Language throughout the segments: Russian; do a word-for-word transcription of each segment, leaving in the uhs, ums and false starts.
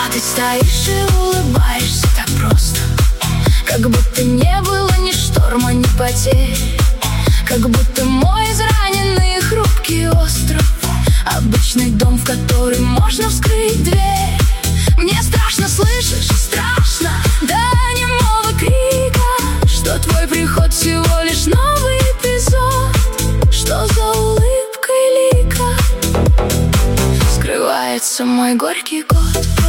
ты стоишь и улыбаешься так просто, как будто не было ни шторма, ни потерь. Как будто мой израненный хрупкий остров, обычный дом, в который можно вскрыть дверь. Мне страшно, слышишь, страшно до немого крика, что твой приход всего лишь новый эпизод. Что за улыбкой лика скрывается мой горький год.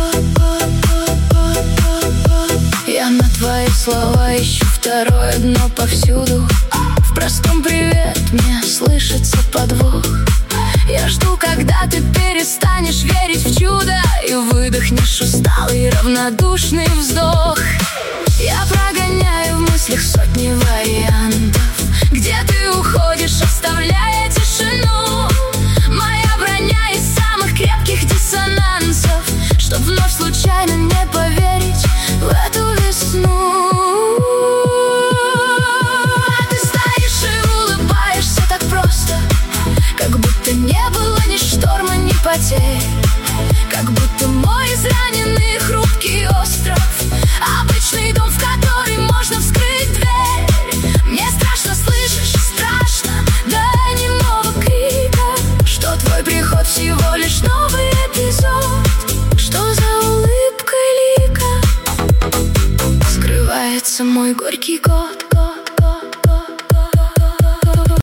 Я на твои слова ищу второе дно повсюду. В простом привет мне слышится подвох. Я жду, когда ты перестанешь верить в чудо и выдохнешь усталый равнодушный вздох. Я прогоняю в мыслях сотни вариантов, где ты уходишь, оставляя тишину. Моя броня из самых крепких диссонансов, чтоб вновь случайно не поверить в эту весну. Не было ни шторма, ни потерь. Как будто мой израненный хрупкий остров, обычный дом, в который можно вскрыть дверь. Мне страшно, слышишь, страшно до немого крика, что твой приход всего лишь новый эпизод. Что за улыбкой лика скрывается мой горький год.